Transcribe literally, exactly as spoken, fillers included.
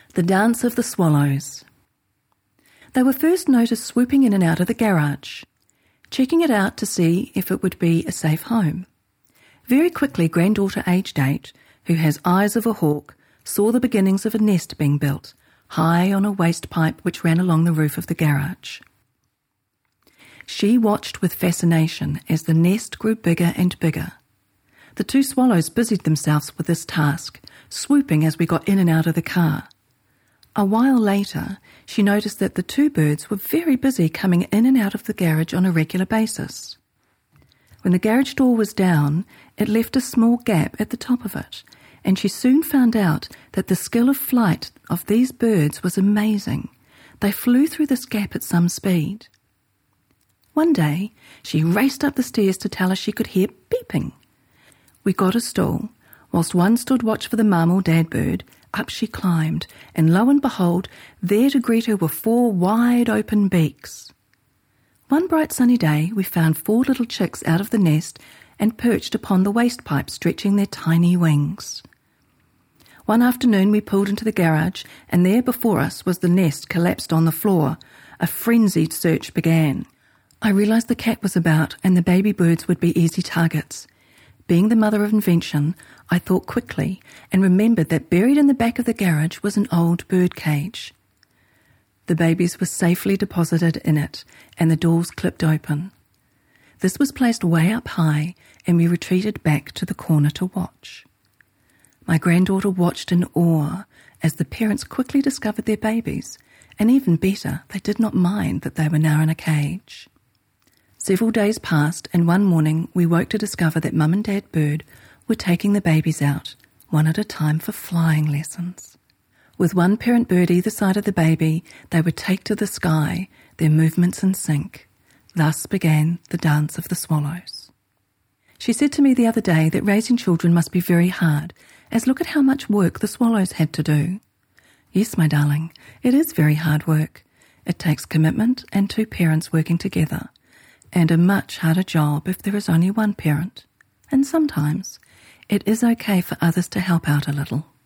The Dance of the Swallows. They were first noticed swooping in and out of the garage, checking it out to see if it would be a safe home. Very quickly, granddaughter aged eight, who has eyes of a hawk, saw the beginnings of a nest being built, high on a waste pipe which ran along the roof of the garage. She watched with fascination as the nest grew bigger and bigger. The two swallows busied themselves with this task, swooping as we got in and out of the car. A while later, she noticed that the two birds were very busy coming in and out of the garage on a regular basis. When the garage door was down, it left a small gap at the top of it, and she soon found out that the skill of flight of these birds was amazing. They flew through this gap at some speed. One day, she raced up the stairs to tell us she could hear beeping. We got a stool. Whilst one stood watch for the mum or dad bird, up she climbed, and lo and behold, there to greet her were four wide-open beaks. One bright sunny day, we found four little chicks out of the nest and perched upon the waste pipe, stretching their tiny wings. One afternoon we pulled into the garage, and there before us was the nest collapsed on the floor. A frenzied search began. I realised the cat was about, and the baby birds would be easy targets. Being the mother of invention, I thought quickly and remembered that buried in the back of the garage was an old bird cage. The babies were safely deposited in it, and the doors clipped open. This was placed way up high, and we retreated back to the corner to watch. My granddaughter watched in awe as the parents quickly discovered their babies, and even better, they did not mind that they were now in a cage. Several days passed, and one morning we woke to discover that Mum and Dad Bird were taking the babies out, one at a time, for flying lessons. With one parent bird either side of the baby, they would take to the sky, their movements in sync. Thus began the Dance of the Swallows. She said to me the other day that raising children must be very hard, as look at how much work the swallows had to do. Yes, my darling, it is very hard work. It takes commitment and two parents working together, and a much harder job if there is only one parent. And sometimes it is okay for others to help out a little.